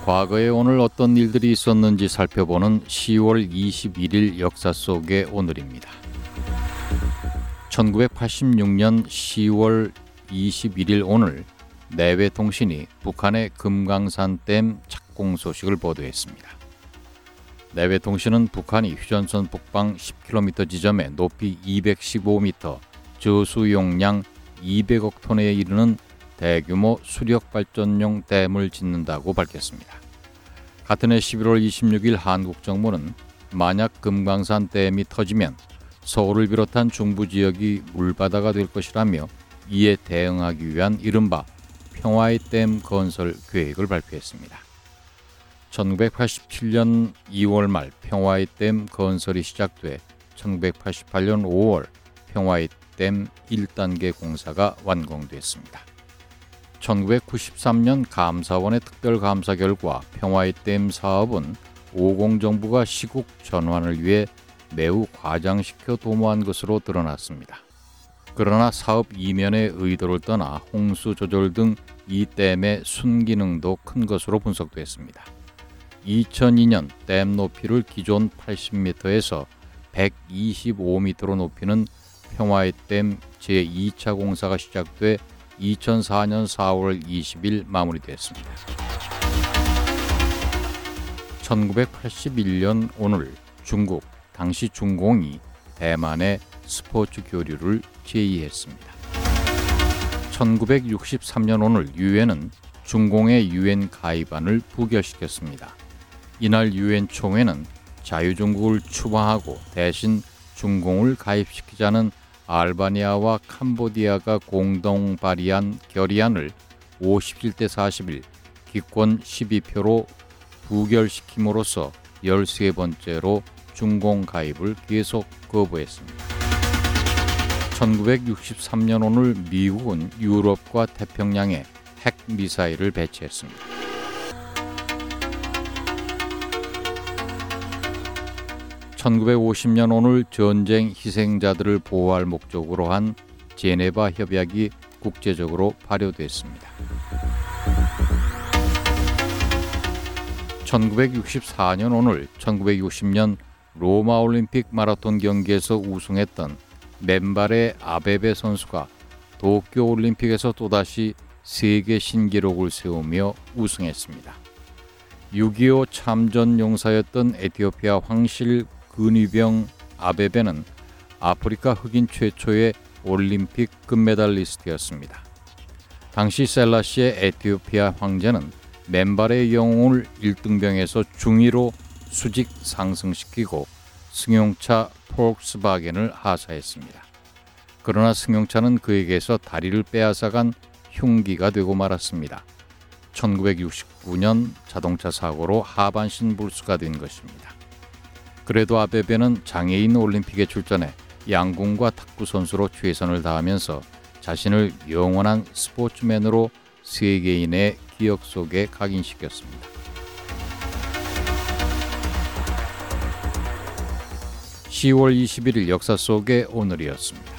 과거에 오늘 어떤 일들이 있었는지 살펴보는 10월 21일 역사 속의 오늘입니다. 1986년 10월 21일 오늘 내외통신이 북한의 금강산댐 착공 소식을 보도했습니다. 내외통신은 북한이 휴전선 북방 10km 지점에 높이 215m, 저수 용량 200억 톤에 이르는 대규모 수력발전용 댐을 짓는다고 밝혔습니다. 같은 해 11월 26일 한국 정부는 만약 금강산 댐이 터지면 서울을 비롯한 중부 지역이 물바다가 될 것이라며 이에 대응하기 위한 이른바 평화의 댐 건설 계획을 발표했습니다. 1987년 2월 말 평화의 댐 건설이 시작돼 1988년 5월 평화의 댐 1단계 공사가 완공됐습니다. 1993년 감사원의 특별감사 결과 평화의 댐 사업은 오공정부가 시국 전환을 위해 매우 과장시켜 도모한 것으로 드러났습니다. 그러나 사업 이면의 의도를 떠나 홍수 조절 등 이 댐의 순기능도 큰 것으로 분석됐습니다. 2002년 댐 높이를 기존 80m에서 125m로 높이는 평화의 댐 제2차 공사가 시작돼 2004년 4월 20일 마무리됐습니다. 1981년 오늘 중국, 당시 중공이 대만의 스포츠 교류를 제의했습니다. 1963년 오늘 유엔은 중공의 유엔 가입안을 부결시켰습니다. 이날 유엔 총회는 자유중국을 추방하고 대신 중공을 가입시키자는 알바니아와 캄보디아가 공동 발의한 결의안을 57대 41, 기권 12표로 부결시킴으로써 13번째로 중공 가입을 계속 거부했습니다. 1963년 오늘 미국은 유럽과 태평양에 핵 미사일을 배치했습니다. 1950년 오늘 전쟁 희생자들을 보호할 목적으로 한 제네바 협약이 국제적으로 발효됐습니다. 1964년 오늘 1960년 로마 올림픽 마라톤 경기에서 우승했던 맨발의 아베베 선수가 도쿄 올림픽에서 또다시 세계 신기록을 세우며 우승했습니다. 6.25 참전 용사였던 에티오피아 황실 근위병 아베베는 아프리카 흑인 최초의 올림픽 금메달리스트였습니다. 당시 셀라시의 에티오피아 황제는 맨발의 영웅을 1등병에서 중위로 수직 상승시키고 승용차 폴크스바겐을 하사했습니다. 그러나 승용차는 그에게서 다리를 빼앗아간 흉기가 되고 말았습니다. 1969년 자동차 사고로 하반신 불수가 된 것입니다. 그래도 아베베는 장애인 올림픽에 출전해 양궁과 탁구 선수로 최선을 다하면서 자신을 영원한 스포츠맨으로 세계인의 기억 속에 각인시켰습니다. 10월 21일 역사 속의 오늘이었습니다.